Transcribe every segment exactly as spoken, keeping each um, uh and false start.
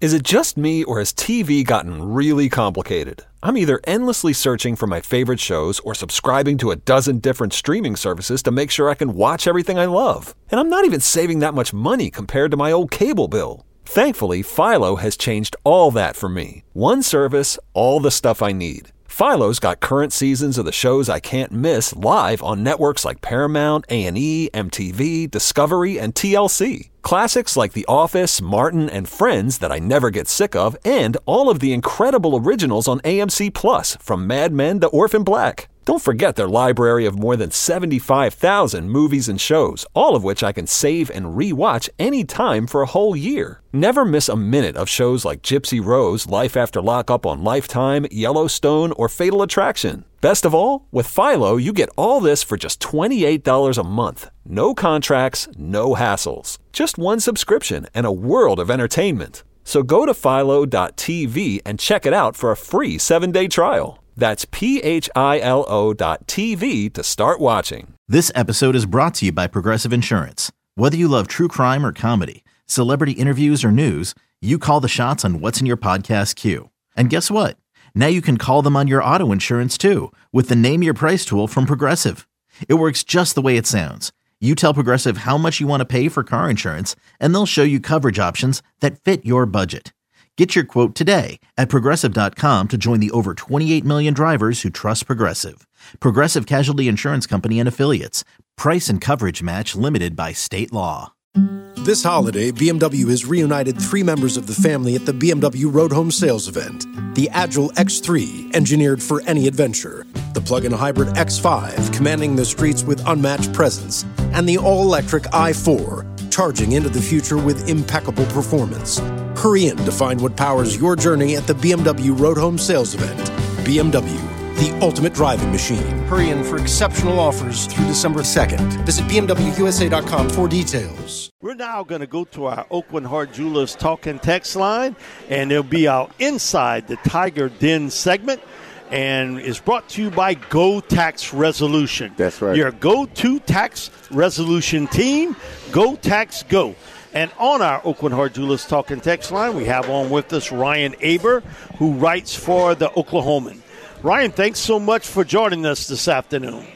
Is it just me, or has T V gotten really complicated? I'm either endlessly searching for my favorite shows or subscribing to a dozen different streaming services to make sure I can watch everything I love. And I'm not even saving that much money compared to my old cable bill. Thankfully, Philo has changed all that for me. One service, all the stuff I need. Philo's got current seasons of the shows I can't miss live on networks like Paramount, A and E, M T V, Discovery, and T L C. Classics like The Office, Martin, and Friends that I never get sick of, and all of the incredible originals on A M C Plus, from Mad Men to Orphan Black. Don't forget their library of more than seventy-five thousand movies and shows, all of which I can save and re-watch anytime for a whole year. Never miss a minute of shows like Gypsy Rose, Life After Lockup on Lifetime, Yellowstone, or Fatal Attraction. Best of all, with Philo, you get all this for just twenty-eight dollars a month. No contracts, no hassles. Just one subscription and a world of entertainment. So go to philo dot t v and check it out for a free seven-day trial. That's P H I L O dot T V to start watching. This episode is brought to you by Progressive Insurance. Whether you love true crime or comedy, celebrity interviews or news, you call the shots on what's in your podcast queue. And guess what? Now you can call them on your auto insurance too with the Name Your Price tool from Progressive. It works just the way it sounds. You tell Progressive how much you want to pay for car insurance, and they'll show you coverage options that fit your budget. Get your quote today at Progressive dot com to join the over twenty-eight million drivers who trust Progressive. Progressive Casualty Insurance Company and Affiliates. Price and coverage match limited by state law. This holiday, B M W has reunited three members of the family at the B M W Road Home Sales Event. The Agile X three, engineered for any adventure. The plug-in hybrid X five, commanding the streets with unmatched presence. And the all-electric i four, charging into the future with impeccable performance. Hurry in to find what powers your journey at the B M W Road Home Sales Event. B M W, the ultimate driving machine. Hurry in for exceptional offers through December second. Visit B M W U S A dot com for details. We're now going to go to our Oakland Heart Jewelers talk and text line, and it'll be our Inside the Tiger Den segment. And it's brought to you by Go Tax Resolution. That's right. Your go-to tax resolution team, Go Tax Go. And on our Oakland Heart Jewelers talk and text line, we have on with us Ryan Aber, who writes for the Oklahoman. Ryan, thanks so much for joining us this afternoon.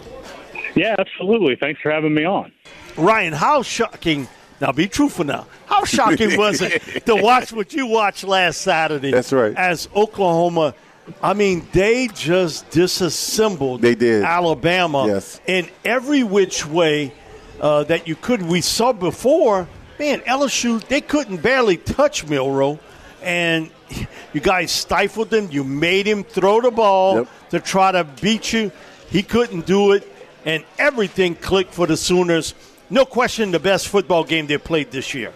Yeah, absolutely. Thanks for having me on. Ryan, how shocking, now be truthful now, how shocking was it to watch what you watched last Saturday? That's right. As Oklahoma, I mean, they just disassembled they did. Alabama yes. in every which way uh, that you could. We saw before, man, L S U, they couldn't barely touch Milroe, and you guys stifled him. You made him throw the ball yep. to try to beat you. He couldn't do it, and everything clicked for the Sooners. No question the best football game they played this year.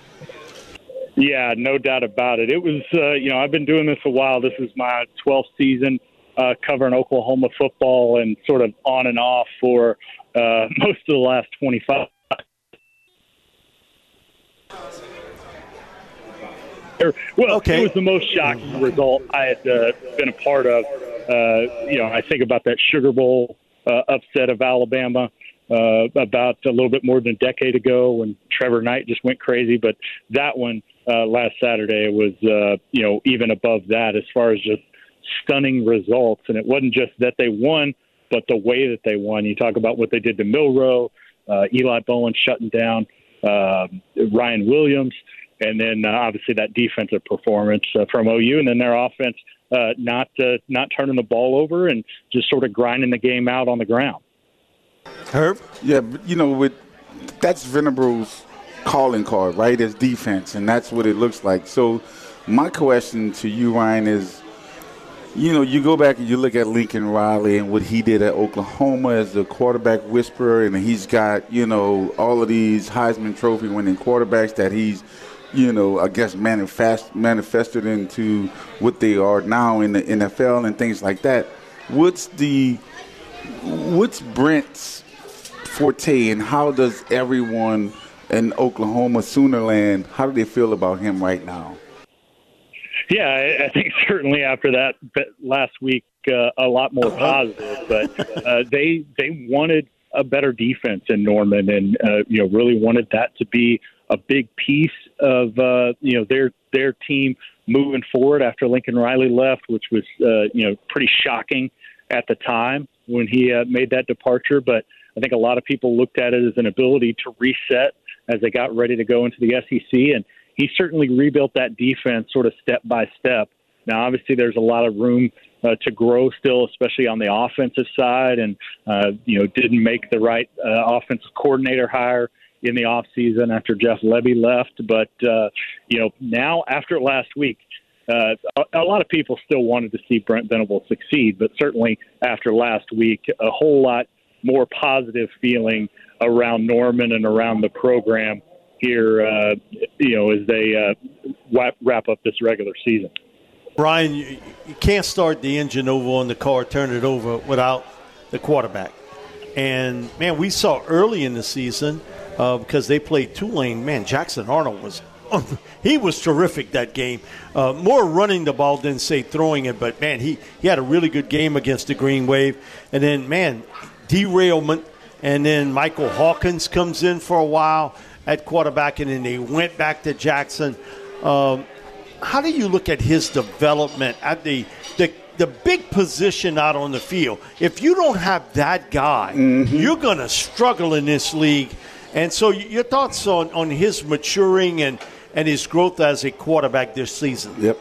Yeah, no doubt about it. It was, uh, you know, I've been doing this a while. This is my twelfth season uh, covering Oklahoma football, and sort of on and off for uh, most of the last twenty-five. Well, okay. It was the most shocking result I had uh, been a part of. Uh, you know, I think about that Sugar Bowl uh, upset of Alabama uh, about a little bit more than a decade ago when Trevor Knight just went crazy. But that one uh, last Saturday was, uh, you know, even above that as far as just stunning results. And it wasn't just that they won, but the way that they won. You talk about what they did to Milroe, uh, Eli Bowen shutting down uh, Ryan Williams. And then, uh, obviously, that defensive performance uh, from O U, and then their offense uh, not uh, not turning the ball over and just sort of grinding the game out on the ground. Herb? Yeah, but, you know, with that's Venables' calling card, right, as defense, and that's what it looks like. So my question to you, Ryan, is, you know, you go back and you look at Lincoln Riley and what he did at Oklahoma as the quarterback whisperer, and he's got, you know, all of these Heisman Trophy winning quarterbacks that he's – you know, I guess manifest, manifested into what they are now in the N F L and things like that. What's the, what's Brent's forte, and how does everyone in Oklahoma, Soonerland, how do they feel about him right now? Yeah, I, I think certainly after that last week, uh, a lot more positive. But uh, they they wanted a better defense in Norman, and uh, you know, really wanted that to be a big piece of uh, you know their their team moving forward after Lincoln Riley left, which was uh, you know pretty shocking at the time when he uh, made that departure. But I think a lot of people looked at it as an ability to reset as they got ready to go into the S E C, and he certainly rebuilt that defense sort of step by step. Now, obviously, there's a lot of room uh, to grow still, especially on the offensive side, and uh, you know didn't make the right uh, offensive coordinator hire in the offseason after Jeff Lebby left. But uh, you know now after last week, uh, a, a lot of people still wanted to see Brent Venable succeed, but certainly after last week, a whole lot more positive feeling around Norman and around the program here, uh, you know, as they uh, wrap, wrap up this regular season. Brian, you, you can't start the engine over on the car, turn it over without the quarterback. And, man, we saw early in the season, uh, because they played Tulane, man, Jackson Arnold was he was terrific that game. Uh, more running the ball than, say, throwing it. But, man, he, he had a really good game against the Green Wave. And then, man, derailment. And then Michael Hawkins comes in for a while at quarterback, and then they went back to Jackson. Um, how do you look at his development at the, the the big position out on the field? If you don't have that guy, mm-hmm. you're going to struggle in this league. And so your thoughts on, on his maturing and, and his growth as a quarterback this season? Yep.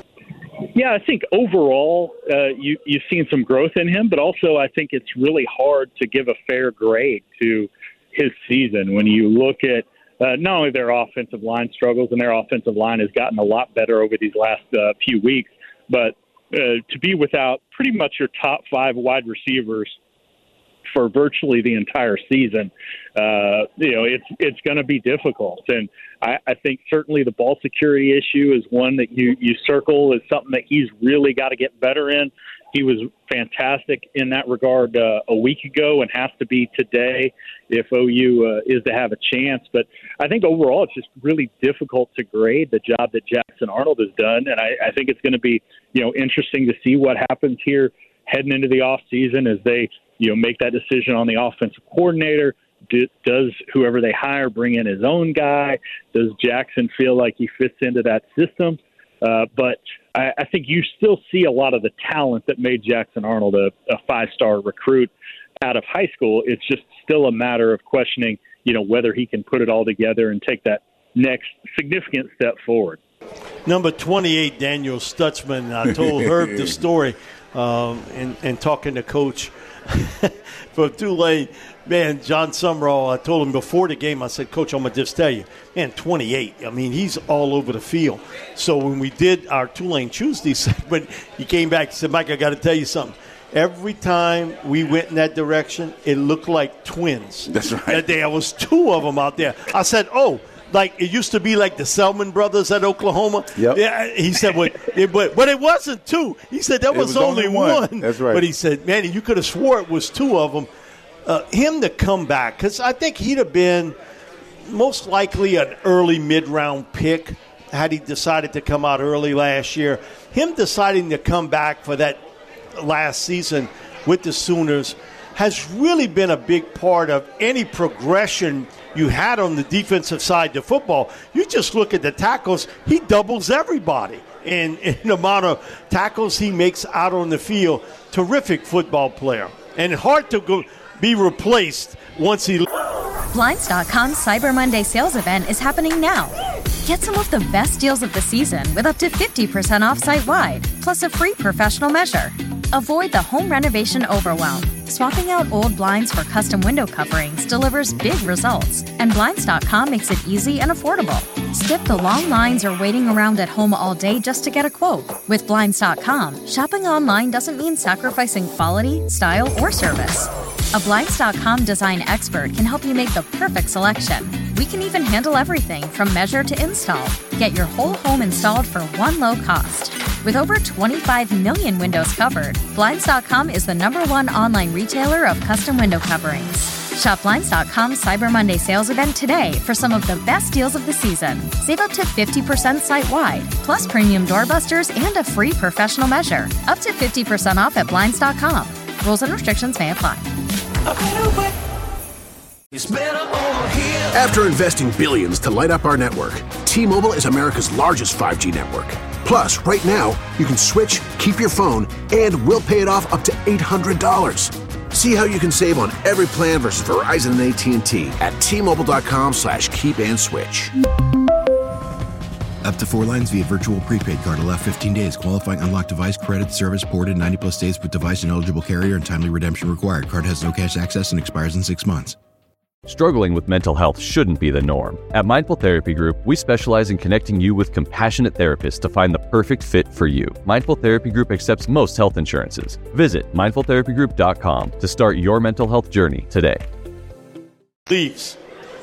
Yeah, I think overall uh, you, you've seen some growth in him, but also I think it's really hard to give a fair grade to his season when you look at uh, not only their offensive line struggles, and their offensive line has gotten a lot better over these last uh, few weeks, but uh, to be without pretty much your top five wide receivers for virtually the entire season, uh, you know, it's it's going to be difficult. And I, I think certainly the ball security issue is one that you, you circle as something that he's really got to get better in. He was fantastic in that regard uh, a week ago and has to be today if O U uh, is to have a chance. But I think overall it's just really difficult to grade the job that Jackson Arnold has done. And I, I think it's going to be, you know, interesting to see what happens here heading into the off season as they, you know, make that decision on the offensive coordinator. Do, does whoever they hire bring in his own guy? Does Jackson feel like he fits into that system? Uh, but I, I think you still see a lot of the talent that made Jackson Arnold a, a five-star recruit out of high school. It's just still a matter of questioning, you know, whether he can put it all together and take that next significant step forward. Number twenty-eight, Daniel Stutzman. I told Herb the story um, and, and talking to Coach from Tulane. Man, John Summerall, I told him before the game, I said, Coach, I'm going to just tell you, man, twenty-eight, I mean, he's all over the field. So when we did our Tulane Tuesday segment, he came back and said, Mike, I got to tell you something. Every time we went in that direction, it looked like twins. That's right. That day, there was two of them out there. I said, oh, like it used to be like the Selman brothers at Oklahoma. Yep. Yeah, he said, but it, but, but it wasn't two. He said that was, was only, only one. one. That's right. But he said, man, you could have swore it was two of them. Uh, him to come back, because I think he'd have been most likely an early mid-round pick had he decided to come out early last year. Him deciding to come back for that last season with the Sooners has really been a big part of any progression you had on the defensive side of football. You just look at the tackles, he doubles everybody in, in the amount of tackles he makes out on the field. Terrific football player. And hard to go be replaced once he... Blinds dot com's Cyber Monday sales event is happening now. Get some of the best deals of the season with up to fifty percent off site-wide, plus a free professional measure. Avoid the home renovation overwhelm. Swapping out old blinds for custom window coverings delivers big results, and Blinds dot com makes it easy and affordable. Skip the long lines or waiting around at home all day just to get a quote. With Blinds dot com, shopping online doesn't mean sacrificing quality, style, or service. A Blinds dot com design expert can help you make the perfect selection. We can even handle everything from measure to install. Get your whole home installed for one low cost. With over twenty-five million windows covered, Blinds dot com is the number one online retailer of custom window coverings. Shop Blinds dot com's Cyber Monday sales event today for some of the best deals of the season. Save up to fifty percent site-wide, plus premium doorbusters and a free professional measure. Up to fifty percent off at Blinds dot com. Rules and restrictions may apply. After investing billions to light up our network, T-Mobile is America's largest five G network. Plus, right now, you can switch, keep your phone, and we'll pay it off up to eight hundred dollars. See how you can save on every plan versus Verizon and A T and T at T-Mobile.com slash keep and switch. Up to four lines via virtual prepaid card. Allow fifteen days. Qualifying unlocked device credit service ported ninety plus days with device and eligible carrier and timely redemption required. Card has no cash access and expires in six months. Struggling with mental health shouldn't be the norm. At Mindful Therapy Group, we specialize in connecting you with compassionate therapists to find the perfect fit for you. Mindful Therapy Group accepts most health insurances. Visit mindful therapy group dot com to start your mental health journey today. Leaves.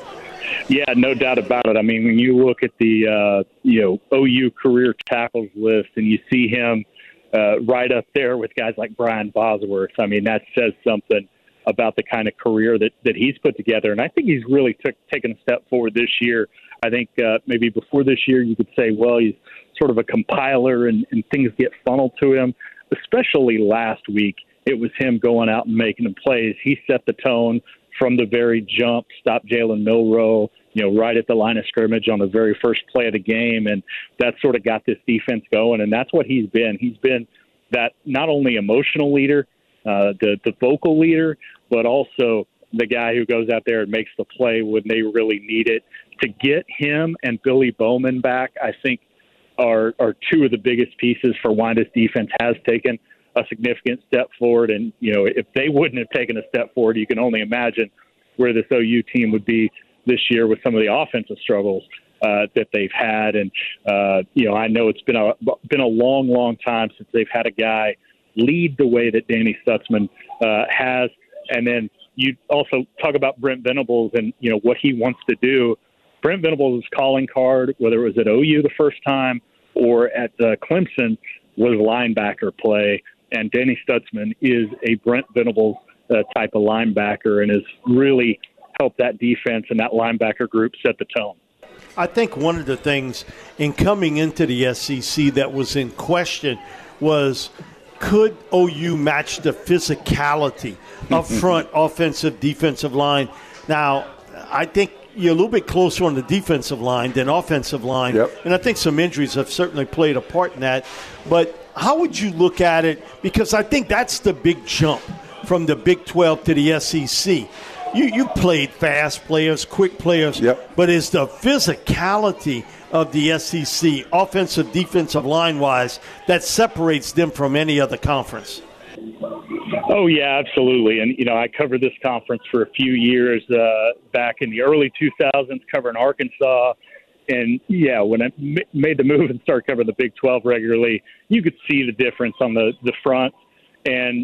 Yeah, no doubt about it. I mean, when you look at the uh, you know O U career tackles list and you see him uh, right up there with guys like Brian Bosworth, I mean, that says something about the kind of career that, that he's put together. And I think he's really took, taken a step forward this year. I think uh, maybe before this year you could say, well, he's sort of a compiler and, and things get funneled to him. Especially last week, it was him going out and making the plays. He set the tone from the very jump, stopped Jalen Milroe, you know, right at the line of scrimmage on the very first play of the game. And that sort of got this defense going. And that's what he's been. He's been that not only emotional leader, uh, the, the vocal leader, but also the guy who goes out there and makes the play when they really need it. To get him and Billy Bowman back, I think, are are two of the biggest pieces for why this defense has taken a significant step forward. And, you know, if they wouldn't have taken a step forward, you can only imagine where this O U team would be this year with some of the offensive struggles uh, that they've had. And, uh, you know, I know it's been a, been a long, long time since they've had a guy lead the way that Danny Stutzman uh, has. And then you also talk about Brent Venables and, you know, what he wants to do. Brent Venables' calling card, whether it was at O U the first time or at uh, Clemson, was linebacker play. And Danny Stutzman is a Brent Venables uh, type of linebacker and has really helped that defense and that linebacker group set the tone. I think one of the things in coming into the S E C that was in question was, could O U match the physicality up front, offensive, defensive line? Now, I think you're a little bit closer on the defensive line than offensive line. Yep. And I think some injuries have certainly played a part in that. But how would you look at it? Because I think that's the big jump from the Big twelve to the S E C. You you played fast players, quick players, yep. But is the physicality of the S E C, offensive, defensive line-wise, that separates them from any other conference? Oh, yeah, absolutely. And, you know, I covered this conference for a few years uh, back in the early two thousands, covering Arkansas. And, yeah, when I m- made the move and started covering the Big twelve regularly, you could see the difference on the, the front. And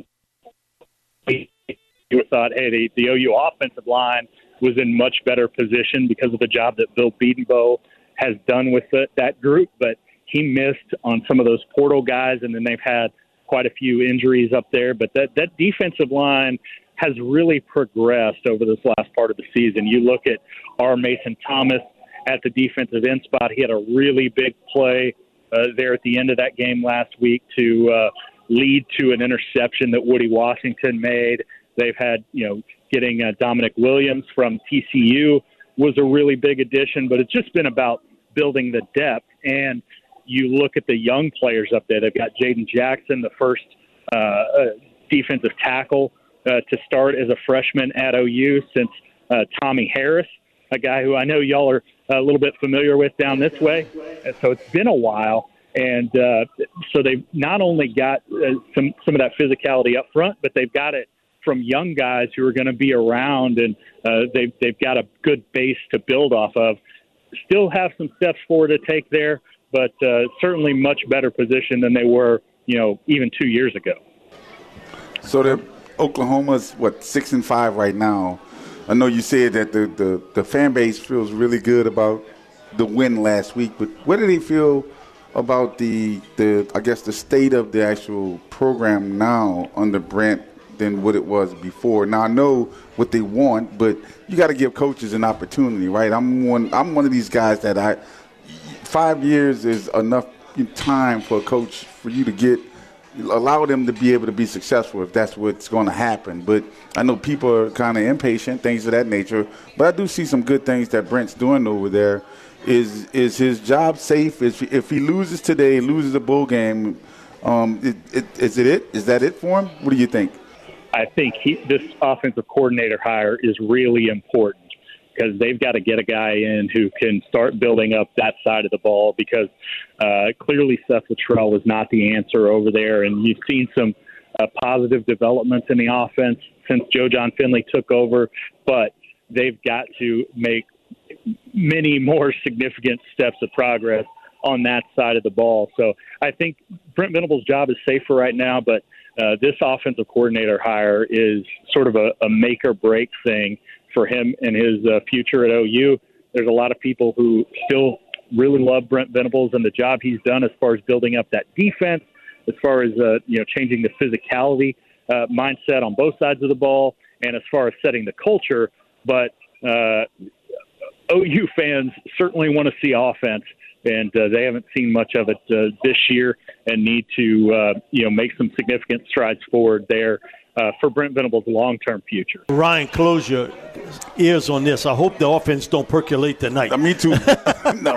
you thought, hey, the, the O U offensive line was in much better position because of the job that Bill Bedenbaugh has done with the, that group. But he missed on some of those portal guys, and then they've had quite a few injuries up there. But that, that defensive line has really progressed over this last part of the season. You look at our Mason Thomas at the defensive end spot. He had a really big play uh, there at the end of that game last week to uh, lead to an interception that Woody Washington made. They've had, you know, getting uh, Dominic Williams from T C U was a really big addition, but it's just been about building the depth. And you look at the young players up there. They've got Jaden Jackson, the first uh, uh, defensive tackle uh, to start as a freshman at O U since uh, Tommy Harris, a guy who I know y'all are a little bit familiar with down this way. And so it's been a while. And uh, so they've not only got uh, some, some of that physicality up front, but they've got it from young guys who are going to be around, and uh, they've, they've got a good base to build off of. Still have some steps forward to take there, but uh, certainly much better position than they were, you know, even two years ago. So the Oklahoma's, what, six and five right now. I know you said that the, the, the fan base feels really good about the win last week, but what do they feel about the, the I guess, the state of the actual program now under Brent than what it was before? Now I know what they want, but you got to give coaches an opportunity, right? I'm one. I'm one of these guys that I. Five years is enough time for a coach for you to get allow them to be able to be successful if that's what's going to happen. But I know people are kind of impatient, things of that nature. But I do see some good things that Brent's doing over there. Is is his job safe? If, if he loses today, loses a bowl game, um, it, it, is it it? Is that it for him? What do you think? I think he, this offensive coordinator hire is really important because they've got to get a guy in who can start building up that side of the ball because uh, clearly Seth Luttrell was not the answer over there. And you've seen some uh, positive developments in the offense since Joe John Finley took over, but they've got to make many more significant steps of progress on that side of the ball. So I think Brent Venables' job is safe for right now, but uh, this offensive coordinator hire is sort of a, a make or break thing for him and his uh, future at O U. There's a lot of people who still really love Brent Venables and the job he's done as far as building up that defense, as far as uh, you know, changing the physicality uh, mindset on both sides of the ball, and as far as setting the culture. But uh, O U fans certainly want to see offense, and uh, they haven't seen much of it uh, this year, and need to uh, you know make some significant strides forward there uh, for Brent Venables' long-term future. Ryan, close your ears on this. I hope the offense don't percolate tonight. Uh, me too. No.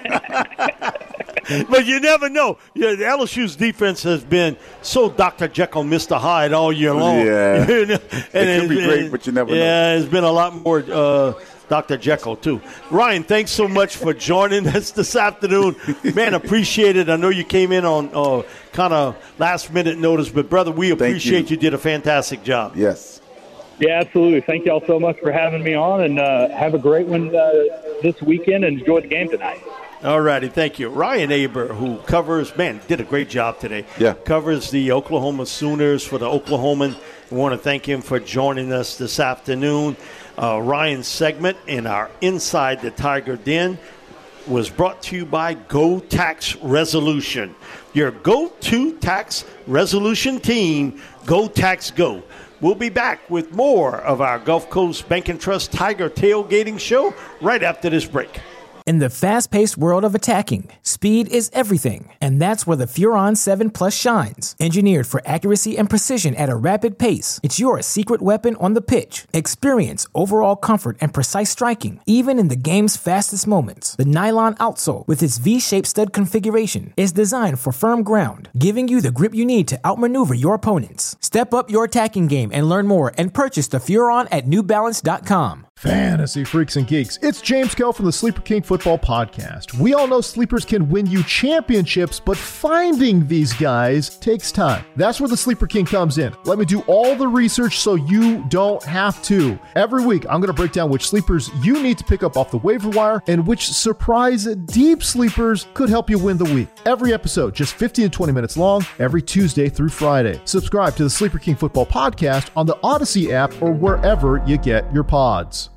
But you never know. Yeah, the L S U's defense has been so Doctor Jekyll, Mister Hyde all year long. Yeah, you know? And it could be great, but you never yeah, know. Yeah, it's been a lot more uh, Doctor Jekyll, too. Ryan, thanks so much for joining us this afternoon. Man, appreciate it. I know you came in on uh, kind of last-minute notice, but, brother, we appreciate you. you did a fantastic job. Yes. Yeah, absolutely. Thank you all so much for having me on, and uh, have a great one uh, this weekend, and enjoy the game tonight. All righty, thank you. Ryan Aber, who covers, man, did a great job today. Yeah. Covers the Oklahoma Sooners for the Oklahoman. We want to thank him for joining us this afternoon. Uh, Ryan's segment in our Inside the Tiger Den was brought to you by Go Tax Resolution. Your go-to tax resolution team, Go Tax Go. We'll be back with more of our Gulf Coast Bank and Trust Tiger Tailgating Show right after this break. In the fast-paced world of attacking, speed is everything, and that's where the Furon seven Plus shines. Engineered for accuracy and precision at a rapid pace, it's your secret weapon on the pitch. Experience overall comfort and precise striking, even in the game's fastest moments. The nylon outsole, with its V-shaped stud configuration, is designed for firm ground, giving you the grip you need to outmaneuver your opponents. Step up your attacking game and learn more, and purchase the Furon at new balance dot com. Fantasy freaks and geeks, it's James Kell from the Sleeper King Football Podcast. We all know sleepers can win you championships, but finding these guys takes time. That's where the Sleeper King comes in. Let me do all the research so you don't have to. Every week, I'm going to break down which sleepers you need to pick up off the waiver wire and which surprise deep sleepers could help you win the week. Every episode, just fifteen to twenty minutes long, every Tuesday through Friday. Subscribe to the Sleeper King Football Podcast on the Odyssey app or wherever you get your pods.